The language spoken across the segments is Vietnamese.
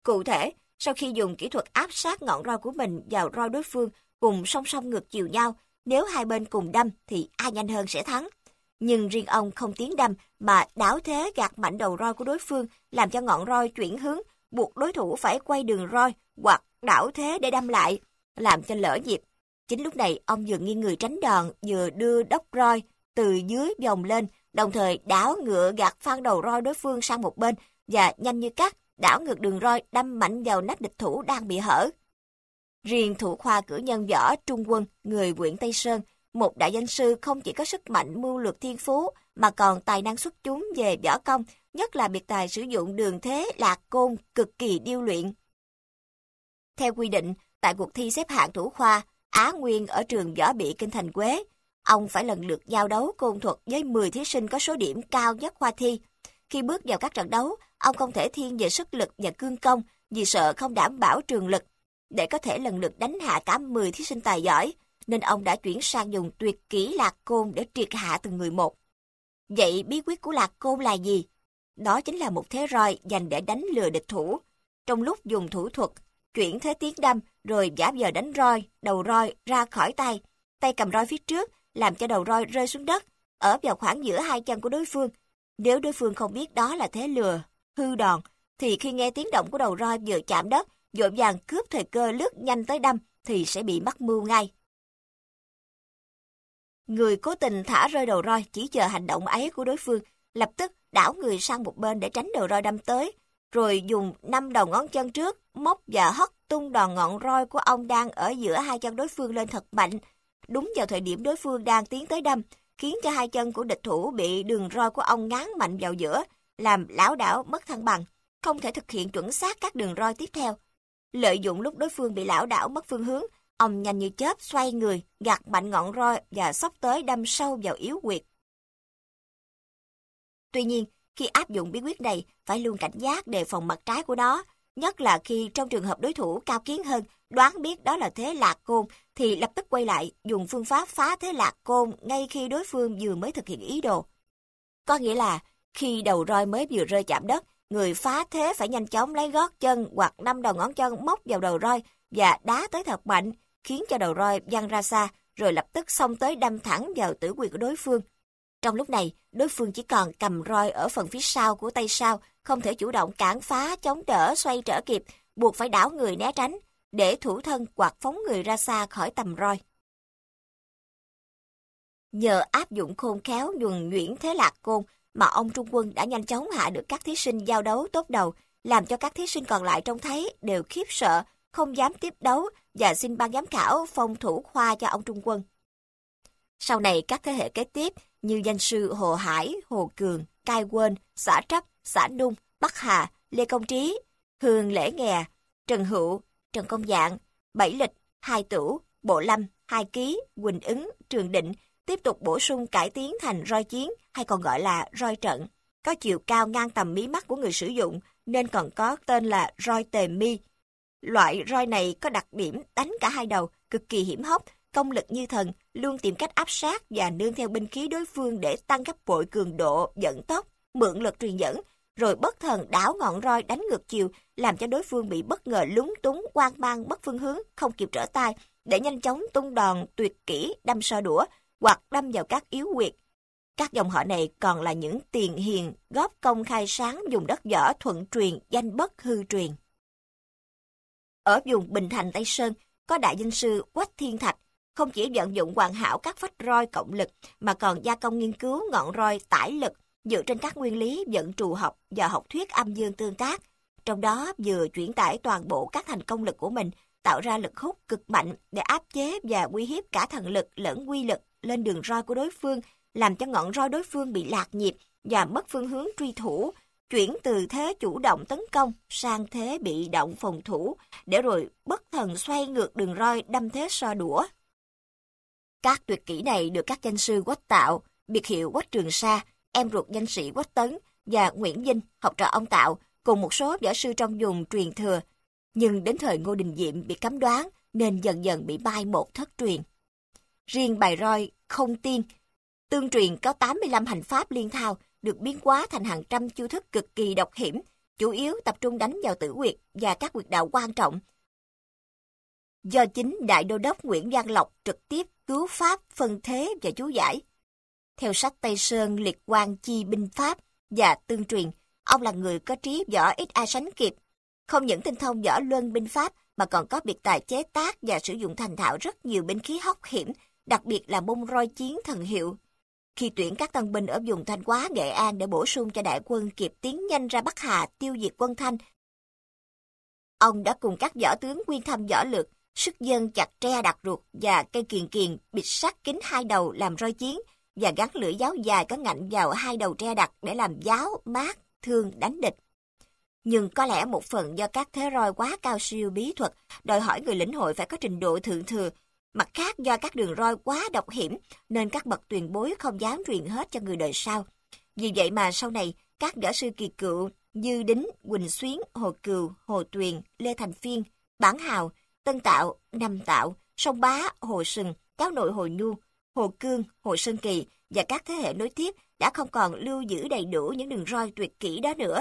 Cụ thể, sau khi dùng kỹ thuật áp sát ngọn roi của mình vào roi đối phương cùng song song ngược chiều nhau, nếu hai bên cùng đâm thì ai nhanh hơn sẽ thắng. Nhưng riêng ông không tiến đâm mà đảo thế gạt mạnh đầu roi của đối phương, làm cho ngọn roi chuyển hướng, buộc đối thủ phải quay đường roi hoặc đảo thế để đâm lại, làm cho lỡ nhịp. Chính lúc này, ông vừa nghiêng người tránh đòn, vừa đưa đốc roi từ dưới vòng lên, đồng thời đảo ngựa gạt phăng đầu roi đối phương sang một bên và nhanh như cắt đảo ngược đường roi đâm mạnh vào nách địch thủ đang bị hở. Riêng thủ khoa cử nhân Võ Trung Quân, người huyện Tây Sơn, một đại danh sư không chỉ có sức mạnh mưu lược thiên phú mà còn tài năng xuất chúng về võ công, nhất là biệt tài sử dụng đường thế lạc côn cực kỳ điêu luyện. Theo quy định, tại cuộc thi xếp hạng thủ khoa Á Nguyên ở trường Võ Bị Kinh Thành Quế, ông phải lần lượt giao đấu côn thuật với 10 thí sinh có số điểm cao nhất khoa thi. Khi bước vào các trận đấu, ông không thể thiên về sức lực và cương công vì sợ không đảm bảo trường lực. Để có thể lần lượt đánh hạ cả 10 thí sinh tài giỏi, nên ông đã chuyển sang dùng tuyệt kỹ lạc côn để triệt hạ từng người một. Vậy bí quyết của lạc côn là gì? Đó chính là một thế roi dành để đánh lừa địch thủ. Trong lúc dùng thủ thuật, chuyển thế tiến đâm rồi giả vờ đánh roi, đầu roi ra khỏi tay, tay cầm roi phía trước, làm cho đầu roi rơi xuống đất, ở vào khoảng giữa hai chân của đối phương. Nếu đối phương không biết đó là thế lừa, hư đòn, thì khi nghe tiếng động của đầu roi vừa chạm đất, vội vàng cướp thời cơ lướt nhanh tới đâm, thì sẽ bị mắc mưu ngay. Người cố tình thả rơi đầu roi chỉ chờ hành động ấy của đối phương, lập tức đảo người sang một bên để tránh đầu roi đâm tới, rồi dùng 5 đầu ngón chân trước, móc và hất tung đòn ngọn roi của ông đang ở giữa hai chân đối phương lên thật mạnh, đúng vào thời điểm đối phương đang tiến tới đâm, khiến cho hai chân của địch thủ bị đường roi của ông ngáng mạnh vào giữa, làm lảo đảo mất thăng bằng, không thể thực hiện chuẩn xác các đường roi tiếp theo. Lợi dụng lúc đối phương bị lảo đảo mất phương hướng, ông nhanh như chớp xoay người, gạt mạnh ngọn roi và xốc tới đâm sâu vào yếu huyệt. Tuy nhiên, khi áp dụng bí quyết này, phải luôn cảnh giác đề phòng mặt trái của nó, nhất là khi trong trường hợp đối thủ cao kiến hơn, đoán biết đó là thế lạc côn, thì lập tức quay lại dùng phương pháp phá thế lạc côn ngay khi đối phương vừa mới thực hiện ý đồ. Có nghĩa là, khi đầu roi mới vừa rơi chạm đất, người phá thế phải nhanh chóng lấy gót chân hoặc 5 đầu ngón chân móc vào đầu roi và đá tới thật mạnh, khiến cho đầu roi văng ra xa, rồi lập tức xông tới đâm thẳng vào tử quyệt của đối phương. Trong lúc này, đối phương chỉ còn cầm roi ở phần phía sau của tay sau, không thể chủ động cản phá, chống đỡ, xoay trở kịp, buộc phải đảo người né tránh, để thủ thân hoặc phóng người ra xa khỏi tầm roi. Nhờ áp dụng khôn khéo nhuần nhuyễn thế lạc côn mà ông Trung Quân đã nhanh chóng hạ được các thí sinh giao đấu tốt đầu, làm cho các thí sinh còn lại trông thấy đều khiếp sợ, không dám tiếp đấu và xin ban giám khảo phong thủ khoa cho ông Trung Quân. Sau này các thế hệ kế tiếp như danh sư Hồ Hải, Hồ Cường, Cai Quên, Xã Trấp, Xã Nung, Bắc Hà, Lê Công Trí, Hương Lễ Nghè, Trần Hữu, Trần Công Dạng, Bảy Lịch, Hai Tửu, Bộ Lâm, Hai Ký, Quỳnh Ứng, Trường Định tiếp tục bổ sung cải tiến thành roi chiến hay còn gọi là roi trận, có chiều cao ngang tầm mí mắt của người sử dụng nên còn có tên là roi tề mi. Loại roi này có đặc điểm đánh cả hai đầu, cực kỳ hiểm hóc, công lực như thần, luôn tìm cách áp sát và nương theo binh khí đối phương để tăng gấp bội cường độ, dẫn tốc, mượn lực truyền dẫn, rồi bất thần đảo ngọn roi đánh ngược chiều, làm cho đối phương bị bất ngờ lúng túng, hoang mang, mất phương hướng, không kịp trở tay, để nhanh chóng tung đòn tuyệt kỹ đâm so đũa hoặc đâm vào các yếu huyệt. Các dòng họ này còn là những tiền hiền góp công khai sáng dùng đất võ thuận truyền, danh bất hư truyền. Ở vùng Bình Thành Tây Sơn có đại danh sư Quách Thiên Thạch, không chỉ vận dụng hoàn hảo các phách roi cộng lực mà còn gia công nghiên cứu ngọn roi tải lực dựa trên các nguyên lý vận trù học và học thuyết âm dương tương tác. Trong đó vừa chuyển tải toàn bộ các thành công lực của mình, tạo ra lực hút cực mạnh để áp chế và uy hiếp cả thần lực lẫn quy lực lên đường roi của đối phương, làm cho ngọn roi đối phương bị lạc nhịp và mất phương hướng truy thủ, chuyển từ thế chủ động tấn công sang thế bị động phòng thủ, để rồi bất thần xoay ngược đường roi đâm thế so đũa. Các tuyệt kỹ này được các danh sư Quách Tạo, biệt hiệu Quách Trường Sa, em ruột danh sĩ Quách Tấn và Nguyễn Vinh, học trò ông Tạo, cùng một số võ sư trong vùng truyền thừa. Nhưng đến thời Ngô Đình Diệm bị cấm đoán nên dần dần bị mai một thất truyền. Riêng bài roi Không Tiên, tương truyền có 85 hành pháp liên thao, được biến hóa thành hàng trăm chiêu thức cực kỳ độc hiểm, chủ yếu tập trung đánh vào tử huyệt và các huyệt đạo quan trọng, do chính Đại Đô đốc Nguyễn Văn Lộc trực tiếp cứu pháp, phân thế và chú giải. Theo sách Tây Sơn Liệt Quang Chi Binh Pháp và Tương truyền, ông là người có trí võ ít ai sánh kịp. Không những tinh thông võ luân binh pháp mà còn có biệt tài chế tác và sử dụng thành thạo rất nhiều binh khí hóc hiểm, đặc biệt là môn roi chiến thần hiệu. Khi tuyển các tân binh ở vùng Thanh Hóa, Nghệ An để bổ sung cho đại quân kịp tiến nhanh ra Bắc Hà tiêu diệt quân Thanh, ông đã cùng các võ tướng nguyên thâm võ lược, sức dân chặt tre đặt ruột và cây kiền kiền bịt sát kín hai đầu làm roi chiến và gắn lưỡi giáo dài có ngạnh vào hai đầu tre đặt để làm giáo, mát, thương đánh địch. Nhưng có lẽ một phần do các thế roi quá cao siêu bí thuật, đòi hỏi người lĩnh hội phải có trình độ thượng thừa. Mặt khác do các đường roi quá độc hiểm, nên các bậc tiền bối không dám truyền hết cho người đời sau. Vì vậy mà sau này, các võ sư kỳ cựu như Đính, Quỳnh Xuyến, Hồ Cừu, Hồ Tuyền, Lê Thành Phiên, Bản Hào, Tân Tạo, Năm Tạo, Sông Bá, Hồ Sừng, Cáo Nội Hồ Nhu, Hồ Cương, Hồ Sơn Kỳ và các thế hệ nối tiếp đã không còn lưu giữ đầy đủ những đường roi tuyệt kỹ đó nữa.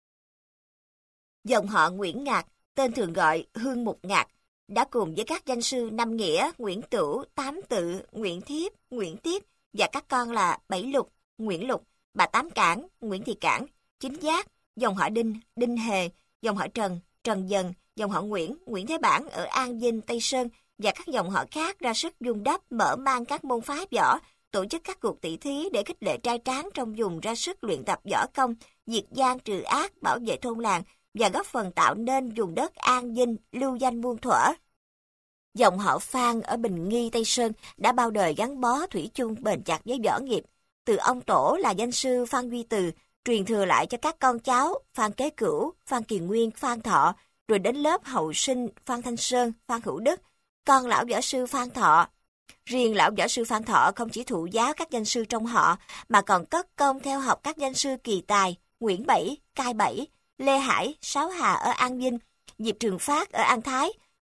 Dòng họ Nguyễn Ngạc, tên thường gọi Hương Mục Ngạc, đã cùng với các danh sư Năm Nghĩa, Nguyễn Tửu, Tám Tự, Nguyễn Thiếp, Nguyễn Tiếp và các con là Bảy Lục, Nguyễn Lục, bà Tám Cảng, Nguyễn Thị Cảng, Chính Giác, dòng họ Đinh, Đinh Hề, dòng họ Trần, Trần Dần, dòng họ Nguyễn, Nguyễn Thế Bản ở An Vinh, Tây Sơn và các dòng họ khác ra sức vun đắp, mở mang các môn phái võ, tổ chức các cuộc tỷ thí để khích lệ trai tráng trong vùng ra sức luyện tập võ công, diệt gian trừ ác, bảo vệ thôn làng và góp phần tạo nên vùng đất an vinh, lưu danh muôn thuở. Dòng họ Phan ở Bình Nghi, Tây Sơn đã bao đời gắn bó thủy chung bền chặt với võ nghiệp. Từ ông tổ là danh sư Phan Duy Từ, truyền thừa lại cho các con cháu Phan Kế Cửu, Phan Kỳ Nguyên, Phan Thọ, rồi đến lớp hậu sinh Phan Thanh Sơn, Phan Hữu Đức, con lão võ sư Phan Thọ. Riêng lão võ sư Phan Thọ không chỉ thụ giáo các danh sư trong họ, mà còn cất công theo học các danh sư Kỳ Tài, Nguyễn Bảy, Cai Bảy, Lê Hải, Sáu Hà ở An Vinh, Diệp Trường Phát ở An Thái,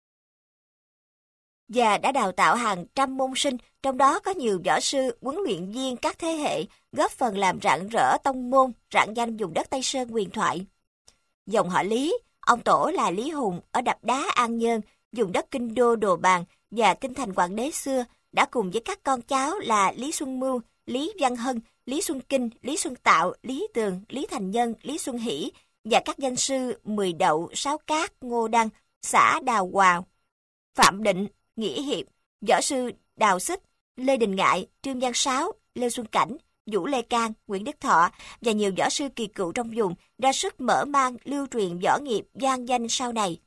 và đã đào tạo hàng trăm môn sinh, trong đó có nhiều võ sư, huấn luyện viên các thế hệ, góp phần làm rạng rỡ tông môn, rạng danh vùng đất Tây Sơn huyền thoại. Dòng họ Lý, ông tổ là Lý Hùng ở Đập Đá An Nhơn, vùng đất kinh đô Đồ Bàn và kinh thành Hoàng đế xưa, đã cùng với các con cháu là Lý Xuân Mưu, Lý Văn Hân, Lý Xuân Kinh, Lý Xuân Tạo, Lý Tường, Lý Thành Nhân, Lý Xuân Hỷ và các danh sư Mười Đậu, Sáu Cát, Ngô Đăng, xã Đào Hòa, Phạm Định, Nghĩa Hiệp, võ sư Đào Xích, Lê Đình Ngại, Trương Văn Sáu, Lê Xuân Cảnh, Vũ Lê Cang, Nguyễn Đức Thọ và nhiều võ sư kỳ cựu trong vùng ra sức mở mang lưu truyền võ nghiệp vang danh sau này.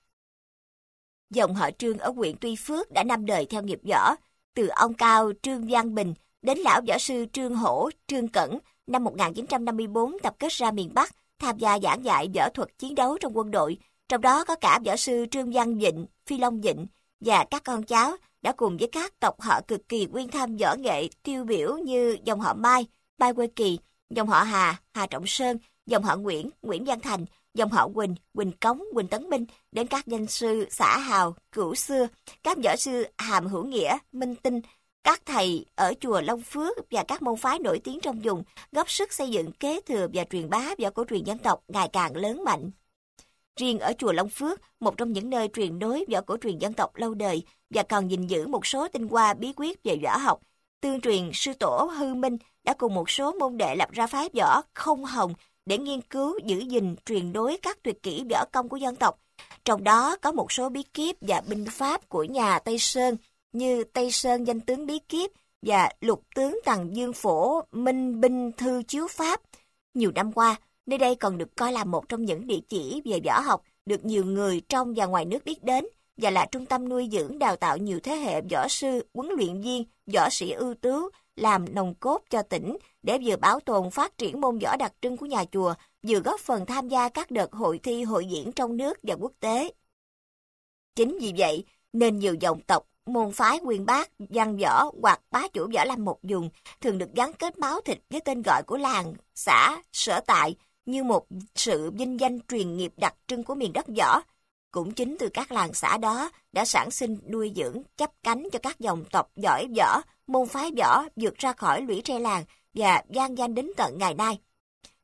Dòng họ Trương ở huyện Tuy Phước đã năm đời theo nghiệp võ, từ ông Cao Trương Văn Bình đến lão võ sư Trương Hổ, Trương Cẩn năm 1954 tập kết ra miền Bắc, tham gia giảng dạy võ thuật chiến đấu trong quân đội, trong đó có cả võ sư Trương Văn Vịnh, Phi Long Vịnh và các con cháu đã cùng với các tộc họ cực kỳ uyên thâm võ nghệ tiêu biểu như dòng họ Mai, Mai Quê Kỳ, dòng họ Hà, Hà Trọng Sơn, dòng họ Nguyễn, Nguyễn Văn Thành, dòng họ Quỳnh, Quỳnh Cống, Quỳnh Tấn Minh, đến các danh sư xã Hào, Cửu Xưa, các võ sư Hàm Hữu Nghĩa, Minh Tinh, các thầy ở chùa Long Phước và các môn phái nổi tiếng trong vùng góp sức xây dựng kế thừa và truyền bá võ cổ truyền dân tộc ngày càng lớn mạnh. Riêng ở chùa Long Phước, một trong những nơi truyền nối võ cổ truyền dân tộc lâu đời và còn gìn giữ một số tinh hoa bí quyết về võ học, tương truyền sư tổ Hư Minh đã cùng một số môn đệ lập ra phái võ Không Hồng để nghiên cứu, giữ gìn, truyền nối các tuyệt kỹ võ công của dân tộc. Trong đó có một số bí kíp và binh pháp của nhà Tây Sơn như Tây Sơn Danh Tướng Bí Kíp và Lục Tướng Tần Dương Phổ Minh Binh Thư Chiếu Pháp. Nhiều năm qua, nơi đây còn được coi là một trong những địa chỉ về võ học được nhiều người trong và ngoài nước biết đến và là trung tâm nuôi dưỡng đào tạo nhiều thế hệ võ sư, huấn luyện viên, võ sĩ ưu tú, làm nòng cốt cho tỉnh để vừa bảo tồn phát triển môn võ đặc trưng của nhà chùa, vừa góp phần tham gia các đợt hội thi hội diễn trong nước và quốc tế. Chính vì vậy nên nhiều dòng tộc, môn phái uyên bác, văn võ hoặc bá chủ võ lâm một vùng thường được gắn kết máu thịt với tên gọi của làng, xã, sở tại như một sự vinh danh truyền nghiệp đặc trưng của miền đất võ. Cũng chính từ các làng xã đó đã sản sinh, nuôi dưỡng, chắp cánh cho các dòng tộc giỏi võ, môn phái võ vượt ra khỏi lũy tre làng và vang danh đến tận ngày nay.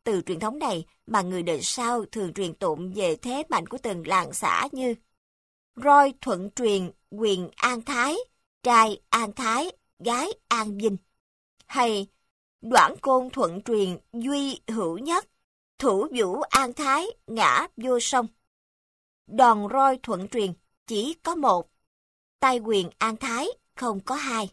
từ truyền thống này mà người đời sau thường truyền tụng về thế mạnh của từng làng xã như Roi thuận truyền quyền An Thái, trai An Thái, gái An Vinh. Hay Đoản Côn thuận truyền duy hữu nhất, thủ vũ An Thái, ngã vô sông. Đòn roi thuận truyền chỉ có một, tay quyền An Thái không có hai.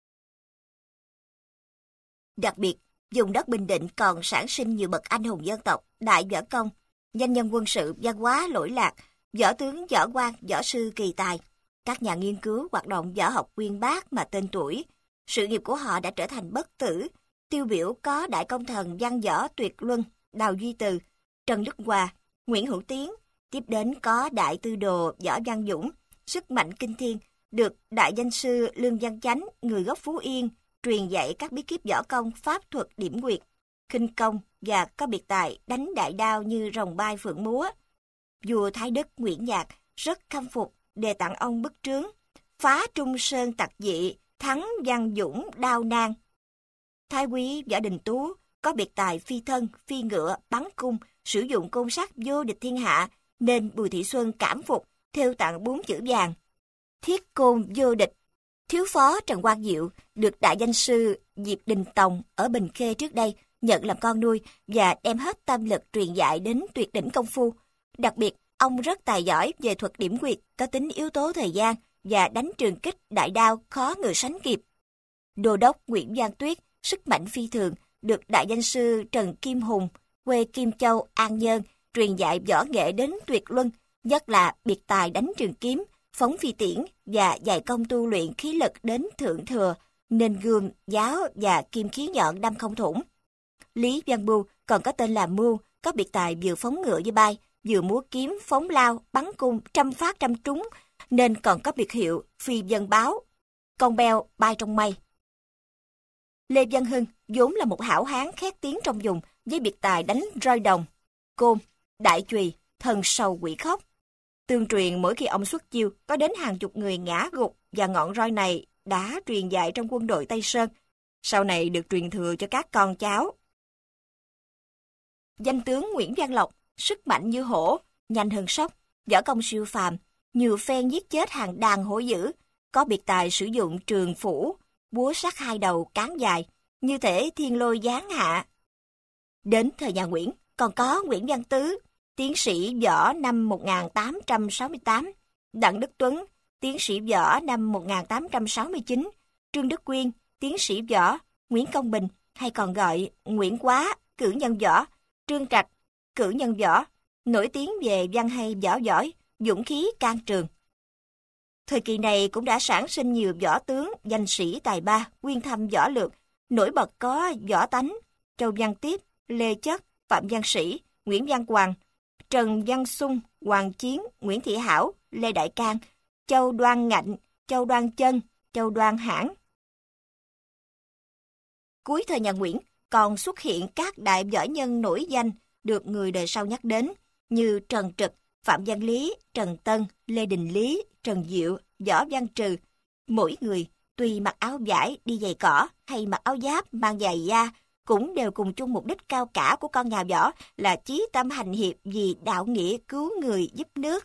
Đặc biệt, vùng đất Bình Định còn sản sinh nhiều bậc anh hùng dân tộc, đại võ công, danh nhân quân sự, văn hóa lỗi lạc, võ tướng, võ quan, võ sư kỳ tài. Các nhà nghiên cứu hoạt động võ học uyên bác mà tên tuổi. Sự nghiệp của họ đã trở thành bất tử. Tiêu biểu có đại công thần văn võ tuyệt luân Đào Duy Từ, Trần Đức Hòa, Nguyễn Hữu Tiến. Tiếp đến có đại tư đồ Võ Văn Dũng, sức mạnh kinh thiên, được đại danh sư Lương Văn Chánh, người gốc Phú Yên, truyền dạy các bí kíp võ công, pháp thuật điểm quyệt, khinh công và có biệt tài đánh đại đao như rồng bay phượng múa. Vua Thái Đức Nguyễn Nhạc rất khâm phục, đề tặng ông bức trướng Phá Trung Sơn Tặc Dị, thắng Văn Dũng đao nang. Thái quý Võ Đình Tú có biệt tài phi thân, phi ngựa, bắn cung, sử dụng côn sắt vô địch thiên hạ, nên Bùi Thị Xuân cảm phục, thêu tặng 4 chữ vàng. Thiết côn vô địch. Thiếu phó Trần Quang Diệu được đại danh sư Diệp Đình Tòng ở Bình Khê trước đây nhận làm con nuôi và đem hết tâm lực truyền dạy đến tuyệt đỉnh công phu. Đặc biệt, ông rất tài giỏi về thuật điểm quyệt, có tính yếu tố thời gian và đánh trường kích đại đao khó người sánh kịp. Đô đốc Nguyễn Văn Tuyết, sức mạnh phi thường, được đại danh sư Trần Kim Hùng, quê Kim Châu, An Nhơn, truyền dạy võ nghệ đến tuyệt luân, nhất là biệt tài đánh trường kiếm, phóng phi tiễn và dạy công tu luyện khí lực đến thượng thừa, nên gươm, giáo và kim khí nhọn đâm không thủng. Lý Văn Bưu còn có tên là Mưu, có biệt tài vừa phóng ngựa như bay, vừa múa kiếm, phóng lao, bắn cung, trăm phát trăm trúng, nên còn có biệt hiệu phi vân báo, con beo bay trong mây. Lê Văn Hưng vốn là một hảo hán khét tiếng trong vùng với biệt tài đánh roi đồng, côn, đại chùy, thần sầu quỷ khóc. Tương truyền mỗi khi ông xuất chiêu có đến hàng chục người ngã gục và ngọn roi này đã truyền dạy trong quân đội Tây Sơn, sau này được truyền thừa cho các con cháu. Danh tướng Nguyễn Văn Lộc, sức mạnh như hổ, nhanh hơn sóc, võ công siêu phàm, nhiều phen giết chết hàng đàn hổ dữ, có biệt tài sử dụng trường phủ, búa sắt hai đầu cán dài, như thể thiên lôi giáng hạ. Đến thời nhà Nguyễn, còn có Nguyễn Văn Tứ, tiến sĩ võ năm 1868, Đặng Đức Tuấn, tiến sĩ võ năm 1869, Trương Đức Quyên, tiến sĩ võ, Nguyễn Công Bình, hay còn gọi Nguyễn Quá, cử nhân võ, Trương Trạch, cử nhân võ, nổi tiếng về văn hay võ giỏi, dũng khí can trường. Thời kỳ này cũng đã sản sinh nhiều võ tướng, danh sĩ tài ba, uyên thâm võ lược, nổi bật có Võ Tánh, Châu Văn Tiếp, Lê Chất, Phạm Văn Sĩ, Nguyễn Văn Hoàng, Trần Văn Sung, Hoàng Chiến, Nguyễn Thị Hảo, Lê Đại Cang, Châu Đoan Ngạnh, Châu Đoan Chân, Châu Đoan Hãn. Cuối thời nhà Nguyễn còn xuất hiện các đại võ nhân nổi danh được người đời sau nhắc đến như Trần Trực, Phạm Văn Lý, Trần Tân, Lê Đình Lý, Trần Diệu, Võ Văn Trừ. Mỗi người tuy mặc áo vải đi giày cỏ hay mặc áo giáp mang giày da cũng đều cùng chung mục đích cao cả của con nhà võ là chí tâm hành hiệp vì đạo nghĩa cứu người giúp nước.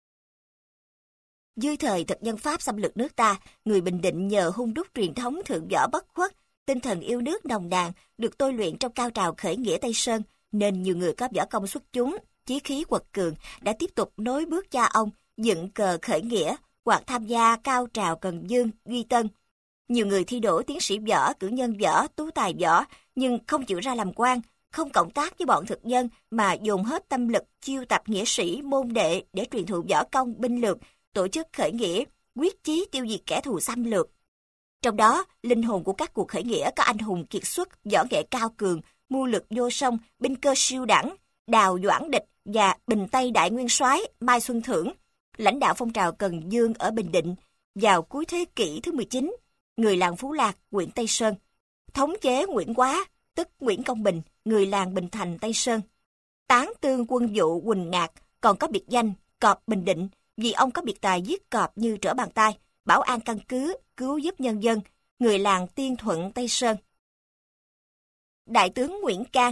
Dưới thời thực dân Pháp xâm lược nước ta, người Bình Định nhờ hung đúc truyền thống thượng võ bất khuất, tinh thần yêu nước nồng nàn được tôi luyện trong cao trào khởi nghĩa Tây Sơn, nên nhiều người có võ công xuất chúng, chí khí quật cường đã tiếp tục nối bước cha ông, dựng cờ khởi nghĩa hoặc tham gia cao trào Cần Dương, Duy Tân. Nhiều người thi đỗ tiến sĩ võ, cử nhân võ, tú tài võ, nhưng không chịu ra làm quan, không cộng tác với bọn thực dân mà dồn hết tâm lực chiêu tập nghĩa sĩ, môn đệ để truyền thụ võ công, binh lược, tổ chức khởi nghĩa, quyết chí tiêu diệt kẻ thù xâm lược. Trong đó, linh hồn của các cuộc khởi nghĩa có anh hùng kiệt xuất, võ nghệ cao cường, mưu lược vô song, binh cơ siêu đẳng, Đào Doãn Địch và Bình Tây Đại Nguyên Soái Mai Xuân Thưởng, lãnh đạo phong trào Cần Dương ở Bình Định vào cuối thế kỷ thứ 19, người làng Phú Lạc, huyện Tây Sơn, thống chế Nguyễn Quá, tức Nguyễn Công Bình, người làng Bình Thành, Tây Sơn. Tán tương quân vụ Quỳnh Ngạc còn có biệt danh Cọp Bình Định vì ông có biệt tài giết cọp như trở bàn tay, bảo an căn cứ, cứu giúp nhân dân, người làng Tiên Thuận, Tây Sơn. Đại tướng Nguyễn Cang,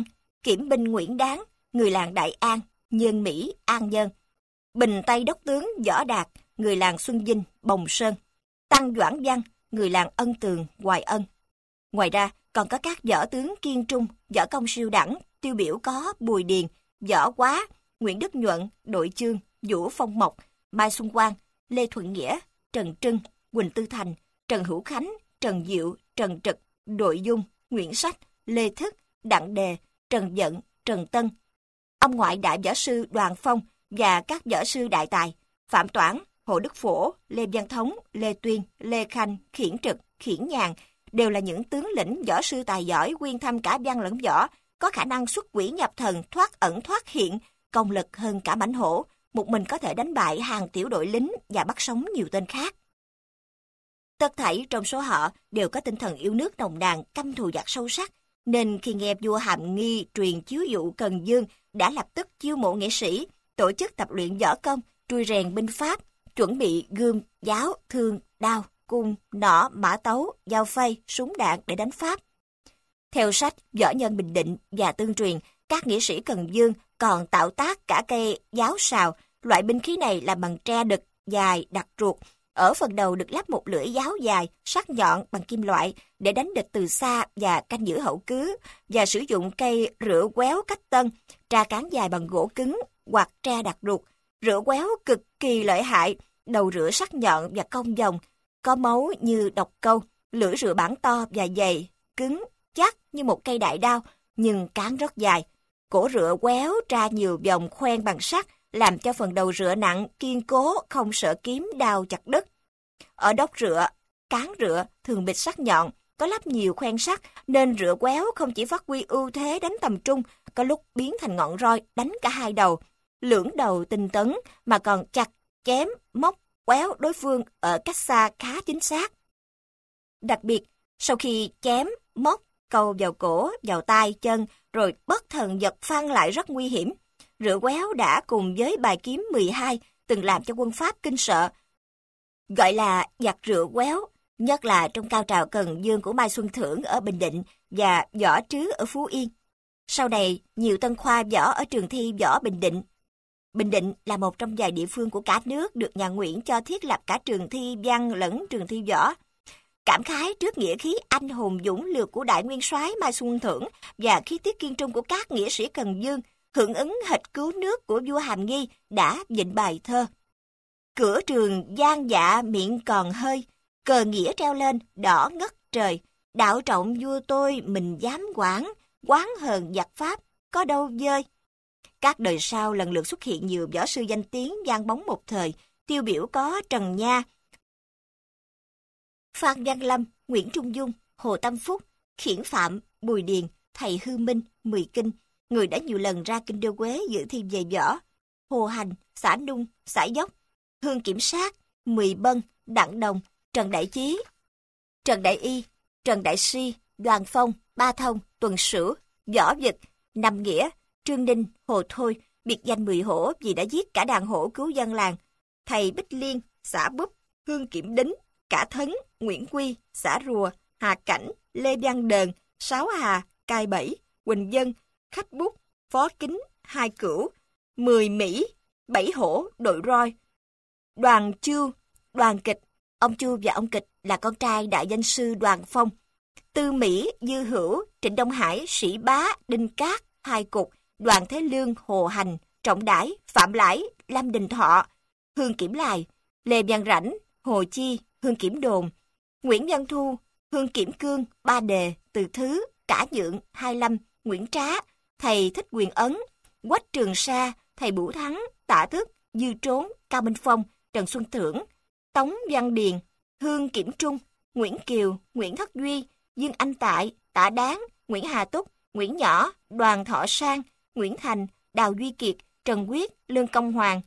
Kiểm binh Nguyễn Đáng, người làng Đại An, Nhân Mỹ, An Nhơn. Bình Tây đốc tướng Võ Đạt, người làng Xuân Vinh, Bồng Sơn. Tăng Doãn Văn, người làng Ân Tường, Hoài Ân. Ngoài ra, còn có các võ tướng kiên trung, võ công siêu đẳng, tiêu biểu có Bùi Điền, Võ Quá, Nguyễn Đức Nhuận, Đội Chương, Vũ Phong Mộc, Mai Xuân Quang, Lê Thuận Nghĩa, Trần Trưng, Quỳnh Tư Thành, Trần Hữu Khánh, Trần Diệu, Trần Trực, Đội Dung, Nguyễn Sách, Lê Thức, Đặng Đề, Trần Dận, Trần Tân. Ông ngoại đại võ sư Đoàn Phong và các võ sư đại tài Phạm Toản, Hồ Đức Phổ, Lê Văn Thống, Lê Tuyên, Lê Khanh, Khiển Trực, Khiển Nhàn đều là những tướng lĩnh võ sư tài giỏi, quyên thâm cả văn lẫn võ, có khả năng xuất quỷ nhập thần, thoát ẩn thoát hiện, công lực hơn cả mãnh hổ, một mình có thể đánh bại hàng tiểu đội lính và bắt sống nhiều tên khác. Tất thảy trong số họ đều có tinh thần yêu nước nồng nàn, căm thù giặc sâu sắc, nên khi nghe vua Hàm Nghi truyền chiếu dụ Cần Dương đã lập tức chiêu mộ nghệ sĩ, tổ chức tập luyện võ công, trui rèn binh pháp, chuẩn bị gươm, giáo, thương, đao, cung, nỏ, mã tấu, dao phay, súng đạn để đánh Pháp. Theo sách Võ Nhân Bình Định và tương truyền, các nghĩa sĩ Cần Dương còn tạo tác cả cây giáo sào. Loại binh khí này làm bằng tre đực dài đặc ruột. Ở phần đầu được lắp một lưỡi giáo dài, sắc nhọn bằng kim loại để đánh địch từ xa và canh giữ hậu cứ, và sử dụng cây rửa quéo cách tân, tra cán dài bằng gỗ cứng hoặc tre đặc ruột. Rửa quéo cực kỳ lợi hại, đầu rửa sắc nhọn và cong vòng, có máu như độc câu, lưỡi rửa bản to và dày, cứng, chắc như một cây đại đao, nhưng cán rất dài. Cổ rửa quéo tra nhiều vòng khoen bằng sắt, làm cho phần đầu rửa nặng, kiên cố, không sợ kiếm đao chặt đứt. Ở đốc rửa, cán rửa thường bịt sắc nhọn, có lắp nhiều khoen sắt, nên rửa quéo không chỉ phát huy ưu thế đánh tầm trung, có lúc biến thành ngọn roi đánh cả hai đầu, lưỡng đầu tinh tấn, mà còn chặt, chém, móc, quéo đối phương ở cách xa khá chính xác. Đặc biệt, sau khi chém, móc, câu vào cổ, vào tay, chân, rồi bất thần giật phăng lại rất nguy hiểm. Rửa quéo đã cùng với bài kiếm 12 từng làm cho quân Pháp kinh sợ, gọi là giặc rửa quéo, nhất là trong cao trào Cần Dương của Mai Xuân Thưởng ở Bình Định và Võ Trứ ở Phú Yên. Sau này, nhiều tân khoa võ ở trường thi võ Bình Định. Bình Định là một trong vài địa phương của cả nước được nhà Nguyễn cho thiết lập cả trường thi văn lẫn trường thi võ. Cảm khái trước nghĩa khí anh hùng dũng lược của đại nguyên soái Mai Xuân Thưởng và khí tiết kiên trung của các nghĩa sĩ Cần Dương, hưởng ứng hịch cứu nước của vua Hàm Nghi đã vịnh bài thơ: cửa trường gian dạ miệng còn hơi, cờ nghĩa treo lên đỏ ngất trời, đạo trọng vua tôi mình dám quản, quán hờn giặc Pháp có đâu dơi. Các đời sau lần lượt xuất hiện nhiều võ sư danh tiếng vang bóng một thời, tiêu biểu có Trần Nha, Phan Văn Lâm, Nguyễn Trung Dung, Hồ Tâm Phúc, Khiển Phạm, Bùi Điền, thầy Hư Minh, Mười Kinh, người đã nhiều lần ra kinh đô Quế dự thi về võ, Hồ Hành, xã Nung, xã Dốc, Hương Kiểm Sát, Mười Bân, Đặng Đồng, Trần Đại Chí, Trần Đại Y, Trần Đại Si, Đoàn Phong, Ba Thông, Tuần Sửu, Võ Vực, Năm Nghĩa, Trương Ninh, Hồ Thôi, biệt danh 10 hổ vì đã giết cả đàn hổ cứu dân làng, thầy Bích Liên, xã Búp, Hương Kiểm Đính, Cả Thấn, Nguyễn Quy, xã Rùa, Hà Cảnh, Lê Văn Đờn, Sáu Hà, Cai Bảy, Quỳnh Dân, Khách Bút, Phó Kính, Hai Cửu, 10 Mỹ, 7 hổ, đội roi, Đoàn Chu, Đoàn Kịch. Ông Chu và ông Kịch là con trai đại danh sư Đoàn Phong. Tư Mỹ, Dư Hữu, Trịnh Đông Hải, Sĩ Bá, Đinh Cát, Hai Cục, Đoàn Thế Lương, Hồ Hành, Trọng Đãi, Phạm Lãi, Lâm Đình Thọ, Hương Kiểm Lài, Lê Văn Rảnh, Hồ Chi, Hương Kiểm Đồn, Nguyễn Văn Thu, Hương Kiểm Cương, Ba Đề, Từ Thứ, Cả Nhượng, Hai Lâm, Nguyễn Trá, thầy Thích Quyền Ấn, Quách Trường Sa, thầy Bửu Thắng, Tạ Thức, Dư Trốn, Cao Minh Phong, Trần Xuân Thưởng, Tống Văn Điền, Hương Kiểm Trung, Nguyễn Kiều, Nguyễn Thất Duy, Dương Anh Tại, Tạ Đáng, Nguyễn Hà Túc, Nguyễn Nhỏ, Đoàn Thọ Sang, Nguyễn Thành, Đào Duy Kiệt, Trần Quyết, Lương Công Hoàng,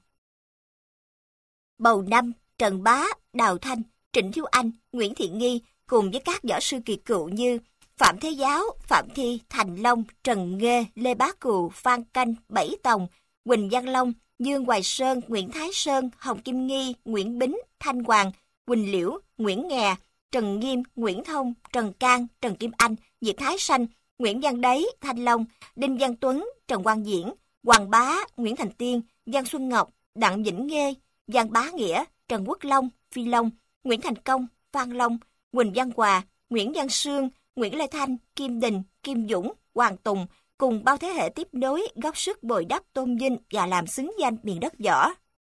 Bầu Năm, Trần Bá, Đào Thanh, Trịnh Thiếu Anh, Nguyễn Thiện Nghi cùng với các võ sư kỳ cựu như Phạm Thế Giáo, Phạm Thi, Thành Long, Trần Nghê, Lê Bá Cù, Phan Canh, Bảy Tòng, Quỳnh Văn Long, Dương Hoài Sơn, Nguyễn Thái Sơn, Hồng Kim Nghi, Nguyễn Bính, Thanh Hoàng, Quỳnh Liễu, Nguyễn Nghè, Trần Nghiêm, Nguyễn Thông, Trần Cang, Trần Kim Anh, Diệp Thái Sanh, Nguyễn Văn Đấy, Thanh Long, Đinh Văn Tuấn, Trần Quang Diễn, Hoàng Bá, Nguyễn Thành Tiên, Giang Xuân Ngọc, Đặng Vĩnh Nghê, Giang Bá Nghĩa, Trần Quốc Long, Phi Long, Nguyễn Thành Công, Phan Long, Quỳnh Văn Hòa, Nguyễn Văn Sương, Nguyễn Lê Thanh, Kim Đình, Kim Dũng, Hoàng Tùng cùng bao thế hệ tiếp nối góp sức bồi đắp tôn vinh và làm xứng danh miền đất võ.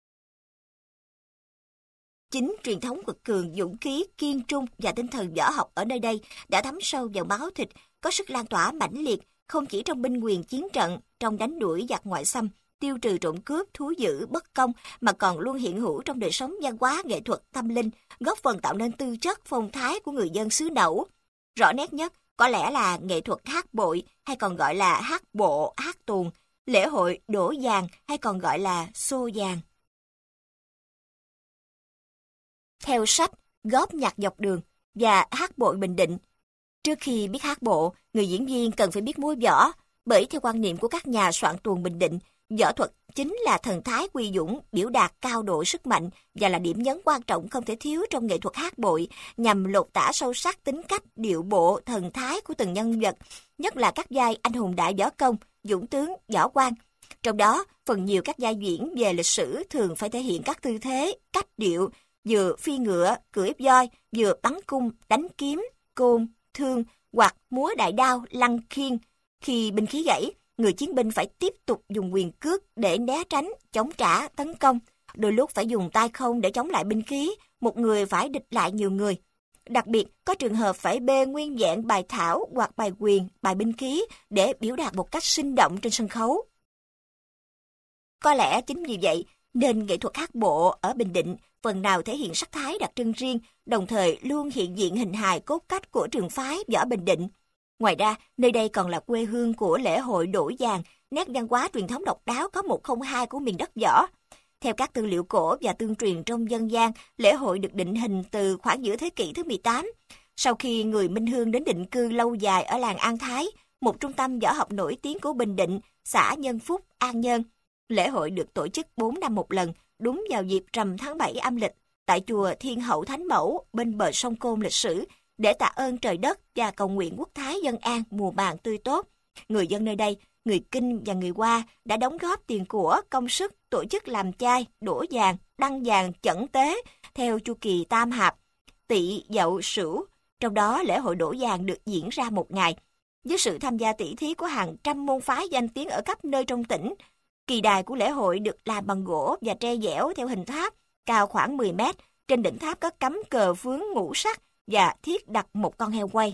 Chính truyền thống quật cường, dũng khí, kiên trung và tinh thần võ học ở nơi đây đã thấm sâu vào máu thịt, có sức lan tỏa mãnh liệt, không chỉ trong binh quyền chiến trận, trong đánh đuổi giặc ngoại xâm, tiêu trừ trộm cướp, thú dữ, bất công, mà còn luôn hiện hữu trong đời sống văn hóa, nghệ thuật, tâm linh, góp phần tạo nên tư chất, phong thái của người dân xứ Nẩu. Rõ nét nhất có lẽ là nghệ thuật hát bội, hay còn gọi là hát bộ, hát tuồng, lễ hội đổ vàng, hay còn gọi là xô vàng. Theo sách Góp nhạc dọc đường và Hát bội Bình Định, trước khi biết hát bộ, người diễn viên cần phải biết múa võ, bởi theo quan niệm của các nhà soạn tuồng Bình Định, võ thuật chính là thần thái quy dũng, biểu đạt cao độ sức mạnh và là điểm nhấn quan trọng không thể thiếu trong nghệ thuật hát bội, nhằm lột tả sâu sắc tính cách, điệu bộ, thần thái của từng nhân vật, nhất là các vai anh hùng đại võ công, dũng tướng, võ quan. Trong đó, phần nhiều các vai diễn về lịch sử thường phải thể hiện các tư thế, cách điệu, vừa phi ngựa, cưỡi voi, vừa bắn cung, đánh kiếm, côn, thương hoặc múa đại đao, lăng khiên. Khi binh khí gãy, người chiến binh phải tiếp tục dùng quyền cước để né tránh, chống trả, tấn công. Đôi lúc phải dùng tay không để chống lại binh khí, một người phải địch lại nhiều người. Đặc biệt, có trường hợp phải bê nguyên vẹn bài thảo hoặc bài quyền, bài binh khí để biểu đạt một cách sinh động trên sân khấu. Có lẽ chính vì vậy, nên nghệ thuật hát bộ ở Bình Định phần nào thể hiện sắc thái đặc trưng riêng, đồng thời luôn hiện diện hình hài cốt cách của trường phái võ Bình Định. Ngoài ra, nơi đây còn là quê hương của lễ hội đổ vàng, nét văn hóa truyền thống độc đáo có 102 của miền đất võ. Theo các tư liệu cổ và tương truyền trong dân gian, lễ hội được định hình từ khoảng giữa thế kỷ thứ 18. Sau khi người Minh Hương đến định cư lâu dài ở làng An Thái, một trung tâm võ học nổi tiếng của Bình Định, xã Nhân Phúc, An Nhơn. Lễ hội được tổ chức 4 năm một lần, đúng vào dịp rằm tháng 7 âm lịch, tại chùa Thiên Hậu Thánh Mẫu bên bờ sông Côn lịch sử, để tạ ơn trời đất và cầu nguyện quốc thái dân an, mùa màng tươi tốt. Người dân nơi đây, người Kinh và người Hoa đã đóng góp tiền của, công sức tổ chức làm chay, đổ vàng, đăng vàng, chẩn tế theo chu kỳ tam hạp, Tỵ, Dậu, Sửu. Trong đó lễ hội đổ vàng được diễn ra một ngày, với sự tham gia tỷ thí của hàng trăm môn phái danh tiếng ở khắp nơi trong tỉnh. Kỳ đài của lễ hội được làm bằng gỗ và tre dẻo theo hình tháp, cao khoảng 10 mét. Trên đỉnh tháp có cắm cờ phướng ngũ sắc và thiết đặt một con heo quay.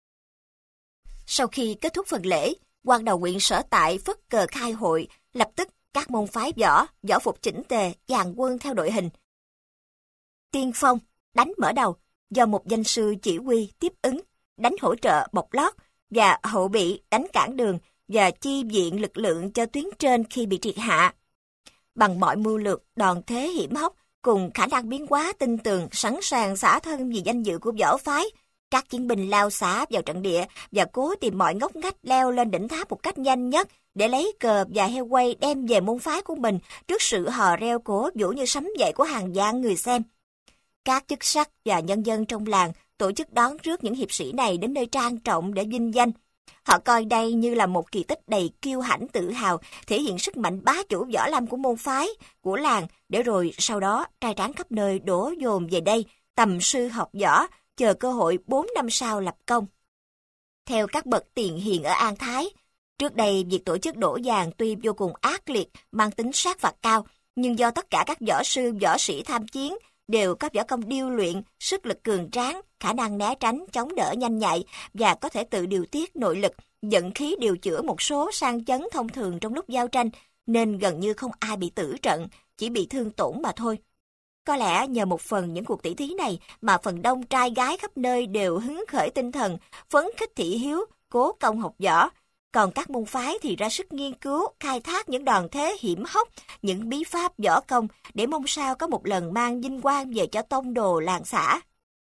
Sau khi kết thúc phần lễ, quan đầu huyện sở tại phất cờ khai hội, lập tức các môn phái võ, võ phục chỉnh tề, dàn quân theo đội hình. Tiên phong, đánh mở đầu, do một danh sư chỉ huy tiếp ứng, đánh hỗ trợ bọc lót, và hậu bị đánh cản đường và chi viện lực lượng cho tuyến trên khi bị triệt hạ. Bằng mọi mưu lược, đòn thế hiểm hóc, cùng khả năng biến hóa tinh tường, sẵn sàng xả thân vì danh dự của võ phái, các chiến binh lao xả vào trận địa và cố tìm mọi ngóc ngách leo lên đỉnh tháp một cách nhanh nhất để lấy cờ và heo quay đem về môn phái của mình trước sự hò reo cổ vũ như sấm dậy của hàng vạn người xem. Các chức sắc và nhân dân trong làng tổ chức đón rước những hiệp sĩ này đến nơi trang trọng để vinh danh. Họ coi đây như là một kỳ tích đầy kiêu hãnh tự hào, thể hiện sức mạnh bá chủ võ lâm của môn phái, của làng, để rồi sau đó trai tráng khắp nơi đổ dồn về đây, tầm sư học võ, chờ cơ hội 4 năm sau lập công. Theo các bậc tiền hiền ở An Thái, trước đây việc tổ chức đổ vàng tuy vô cùng ác liệt, mang tính sát phạt cao, nhưng do tất cả các võ sư, võ sĩ tham chiến đều có võ công điêu luyện, sức lực cường tráng, khả năng né tránh, chống đỡ nhanh nhạy và có thể tự điều tiết nội lực, dẫn khí điều chữa một số sang chấn thông thường trong lúc giao tranh, nên gần như không ai bị tử trận, chỉ bị thương tổn mà thôi. Có lẽ nhờ một phần những cuộc tỷ thí này mà phần đông trai gái khắp nơi đều hứng khởi tinh thần, phấn khích thị hiếu, cố công học võ. Còn các môn phái thì ra sức nghiên cứu, khai thác những đòn thế hiểm hóc, những bí pháp võ công để mong sao có một lần mang vinh quang về cho tông đồ làng xã.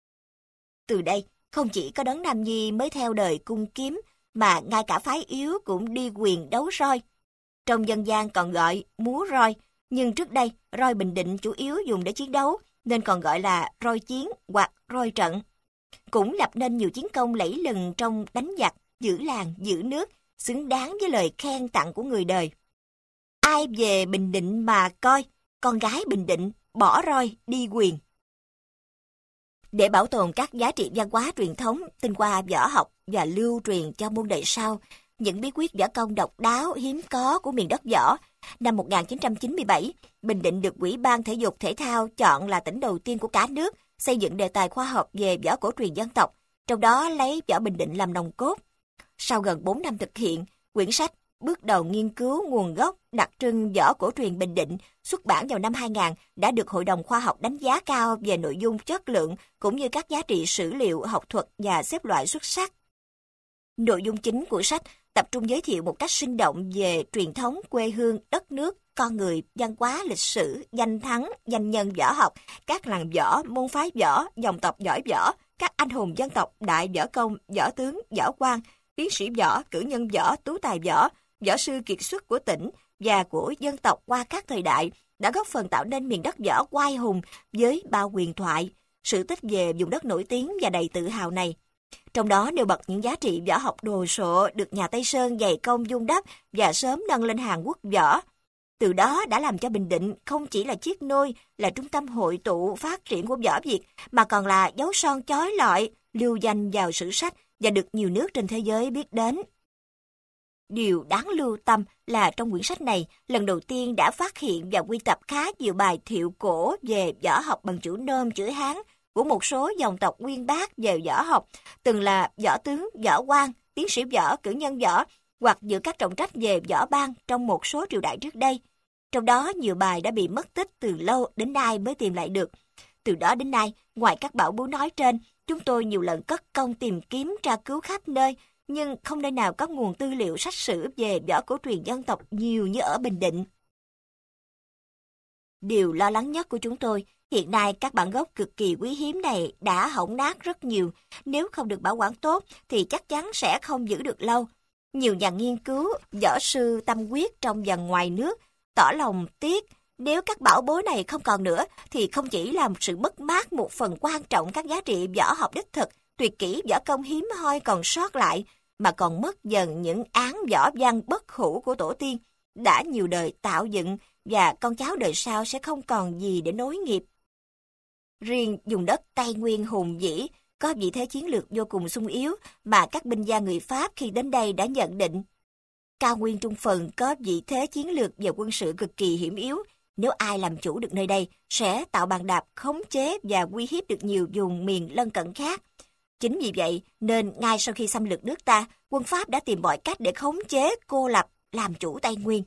Từ đây, không chỉ có Đấng Nam Nhi mới theo đời cung kiếm, mà ngay cả phái yếu cũng đi quyền đấu roi. Trong dân gian còn gọi múa roi, nhưng trước đây roi Bình Định chủ yếu dùng để chiến đấu, nên còn gọi là roi chiến hoặc roi trận. Cũng lập nên nhiều chiến công lẫy lừng trong đánh giặc, giữ làng, giữ nước, xứng đáng với lời khen tặng của người đời. Ai về Bình Định mà coi, con gái Bình Định, bỏ roi, đi quyền. Để bảo tồn các giá trị văn hóa truyền thống, tinh hoa võ học và lưu truyền cho muôn đời sau, những bí quyết võ công độc đáo, hiếm có của miền đất võ, năm 1997, Bình Định được Ủy ban Thể dục Thể thao chọn là tỉnh đầu tiên của cả nước xây dựng đề tài khoa học về võ cổ truyền dân tộc, trong đó lấy võ Bình Định làm nòng cốt. Sau gần 4 năm thực hiện, quyển sách Bước đầu nghiên cứu nguồn gốc đặc trưng võ cổ truyền Bình Định xuất bản vào năm 2000 đã được Hội đồng Khoa học đánh giá cao về nội dung, chất lượng cũng như các giá trị sử liệu, học thuật và xếp loại xuất sắc. Nội dung chính của sách tập trung giới thiệu một cách sinh động về truyền thống, quê hương, đất nước, con người, văn hóa, lịch sử, danh thắng, danh nhân võ học, các làng võ, môn phái võ, dòng tộc giỏi võ, các anh hùng dân tộc, đại võ công, võ tướng, võ quan, tiến sĩ võ, cử nhân võ, tú tài võ, võ sư kiệt xuất của tỉnh và của dân tộc qua các thời đại, đã góp phần tạo nên miền đất võ oai hùng với bao huyền thoại, sự tích về vùng đất nổi tiếng và đầy tự hào này. Trong đó nêu bật những giá trị võ học đồ sộ được nhà Tây Sơn dày công vun đắp và sớm nâng lên hàng quốc võ. Từ đó đã làm cho Bình Định không chỉ là chiếc nôi, là trung tâm hội tụ phát triển của võ Việt, mà còn là dấu son chói lọi, lưu danh vào sử sách và được nhiều nước trên thế giới biết đến. Điều đáng lưu tâm là trong quyển sách này, lần đầu tiên đã phát hiện và quy tập khá nhiều bài thiệu cổ về võ học bằng chữ Nôm, chữ Hán của một số dòng tộc uyên bác về võ học, từng là võ tướng, võ quan, tiến sĩ võ, cử nhân võ, hoặc giữ các trọng trách về võ ban trong một số triều đại trước đây. Trong đó, nhiều bài đã bị mất tích từ lâu đến nay mới tìm lại được. Từ đó đến nay, ngoài các bảo bối nói trên, chúng tôi nhiều lần cất công tìm kiếm tra cứu khắp nơi, nhưng không nơi nào có nguồn tư liệu sách sử về võ cổ truyền dân tộc nhiều như ở Bình Định. Điều lo lắng nhất của chúng tôi, hiện nay các bản gốc cực kỳ quý hiếm này đã hỏng nát rất nhiều. Nếu không được bảo quản tốt thì chắc chắn sẽ không giữ được lâu. Nhiều nhà nghiên cứu, võ sư tâm huyết trong và ngoài nước tỏ lòng tiếc nếu các bảo bối này không còn nữa thì không chỉ làm sự mất mát một phần quan trọng các giá trị võ học đích thực, tuyệt kỹ võ công hiếm hoi còn sót lại, mà còn mất dần những án võ văn bất hủ của tổ tiên đã nhiều đời tạo dựng, và con cháu đời sau sẽ không còn gì để nối nghiệp. Riêng vùng đất Tây Nguyên hùng vĩ có vị thế chiến lược vô cùng sung yếu mà các binh gia người Pháp khi đến đây đã nhận định. Cao Nguyên Trung Phần có vị thế chiến lược và quân sự cực kỳ hiểm yếu. Nếu ai làm chủ được nơi đây sẽ tạo bàn đạp khống chế và uy hiếp được nhiều vùng miền lân cận khác. Chính vì vậy nên ngay sau khi xâm lược nước ta, quân Pháp đã tìm mọi cách để khống chế, cô lập, làm chủ Tây Nguyên.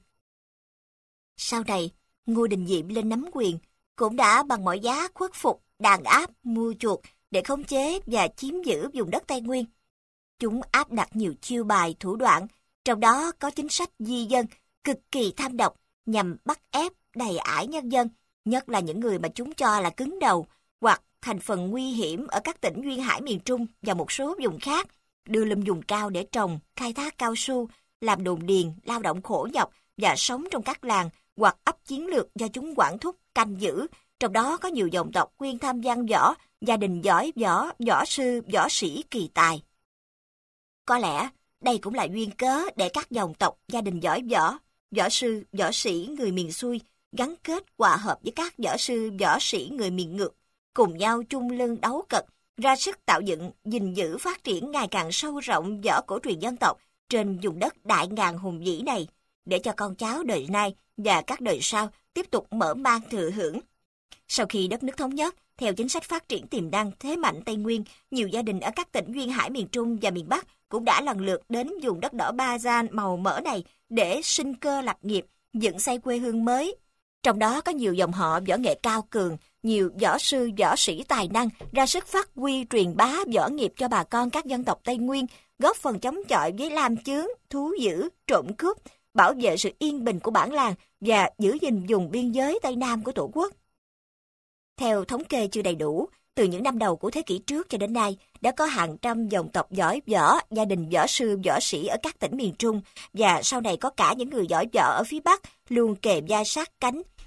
Sau này, Ngô Đình Diệm lên nắm quyền, cũng đã bằng mọi giá khuất phục, đàn áp, mua chuộc để khống chế và chiếm giữ vùng đất Tây Nguyên. Chúng áp đặt nhiều chiêu bài, thủ đoạn, trong đó có chính sách di dân cực kỳ tham độc nhằm bắt ép, đày ải nhân dân, nhất là những người mà chúng cho là cứng đầu hoặc thành phần nguy hiểm ở các tỉnh duyên hải miền Trung và một số vùng khác, đưa lên vùng cao để trồng, khai thác cao su, làm đồn điền, lao động khổ nhọc và sống trong các làng hoặc ấp chiến lược do chúng quản thúc, canh giữ. Trong đó có nhiều dòng tộc quyên tham văn võ, gia đình giỏi võ, võ sư, võ sĩ kỳ tài. Có lẽ đây cũng là duyên cớ để các dòng tộc, gia đình giỏi võ, võ sư, võ sĩ người miền xuôi gắn kết hòa hợp với các võ sư, võ sĩ người miền ngược, cùng nhau chung lưng đấu cật, ra sức tạo dựng, gìn giữ phát triển ngày càng sâu rộng võ cổ truyền dân tộc trên vùng đất đại ngàn hùng vĩ này, để cho con cháu đời nay và các đời sau tiếp tục mở mang thừa hưởng. Sau khi đất nước thống nhất, theo chính sách phát triển tiềm năng thế mạnh Tây Nguyên, nhiều gia đình ở các tỉnh duyên hải miền Trung và miền Bắc cũng đã lần lượt đến vùng đất đỏ Ba Gian màu mỡ này để sinh cơ lập nghiệp, dựng xây quê hương mới. Trong đó có nhiều dòng họ võ nghệ cao cường, nhiều võ sư, võ sĩ tài năng ra sức phát huy truyền bá võ nghiệp cho bà con các dân tộc Tây Nguyên, góp phần chống chọi với lam chướng, thú dữ, trộm cướp, bảo vệ sự yên bình của bản làng và giữ gìn vùng biên giới Tây Nam của Tổ quốc. Theo thống kê chưa đầy đủ, từ những năm đầu của thế kỷ trước cho đến nay, đã có hàng trăm dòng tộc giỏi võ, gia đình võ sư, võ sĩ ở các tỉnh miền Trung, và sau này có cả những người giỏi võ ở phía Bắc luôn kề vai sát cánh,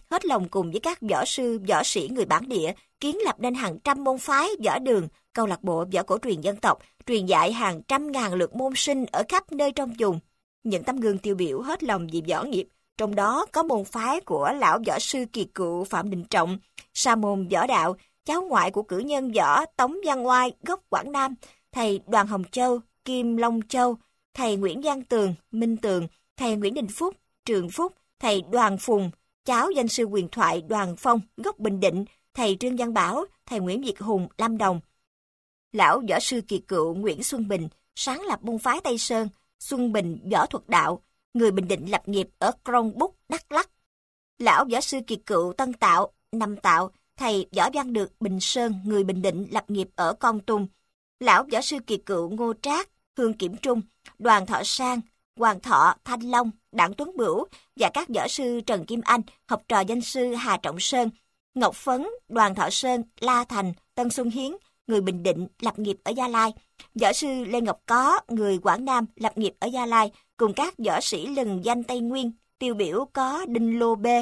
hết lòng cùng với các võ sư, võ sĩ người bản địa, kiến lập nên hàng trăm môn phái, võ đường, câu lạc bộ võ cổ truyền dân tộc, truyền dạy hàng trăm ngàn lượt môn sinh ở khắp nơi trong vùng. Những tấm gương tiêu biểu hết lòng vì võ nghiệp, trong đó có môn phái của lão võ sư kỳ cựu Phạm Đình Trọng, sa môn võ đạo, cháu ngoại của cử nhân võ Tống Văn Oai gốc Quảng Nam, thầy Đoàn Hồng Châu, Kim Long Châu, thầy Nguyễn Văn Tường, Minh Tường, thầy Nguyễn Đình Phúc, Trường Phúc, thầy Đoàn Phùng, cháu danh sư huyền thoại Đoàn Phong gốc Bình Định, thầy Trương Văn Bảo, thầy Nguyễn Việt Hùng, Lâm Đồng. Lão võ sư kỳ cựu Nguyễn Xuân Bình sáng lập môn phái Tây Sơn, Xuân Bình võ thuật đạo, người Bình Định lập nghiệp ở Krông Búc, Đắk Lắk. Lão võ sư kỳ cựu Tân Tạo, Năm Tạo, thầy Võ Văn Được Bình Sơn, người Bình Định lập nghiệp ở Kon Tum. Lão võ sư kỳ cựu Ngô Trác, Hương Kiểm Trung, Đoàn Thọ Sang, Hoàng Thọ, Thanh Long, Đặng Tuấn Bửu và các võ sư Trần Kim Anh, học trò danh sư Hà Trọng Sơn, Ngọc Phấn, Đoàn Thọ Sơn, La Thành, Tân Xuân Hiến, người Bình Định lập nghiệp ở Gia Lai. Võ sư Lê Ngọc Có, người Quảng Nam lập nghiệp ở Gia Lai, cùng các võ sĩ lừng danh Tây Nguyên, tiêu biểu có Đinh Lô Bê,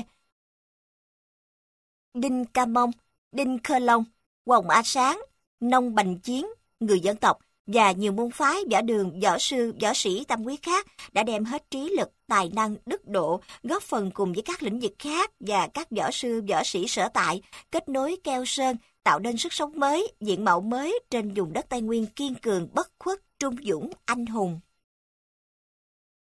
Đinh Ca Mông, Đinh Khơ Long, Hồng A Sáng, Nông Bành Chiến, người dân tộc và nhiều môn phái võ đường, võ sư, võ sĩ tâm huyết khác đã đem hết trí lực, tài năng, đức độ, góp phần cùng với các lĩnh vực khác và các võ sư, võ sĩ sở tại, kết nối keo sơn, tạo nên sức sống mới, diện mạo mới trên vùng đất Tây Nguyên kiên cường, bất khuất, trung dũng, anh hùng.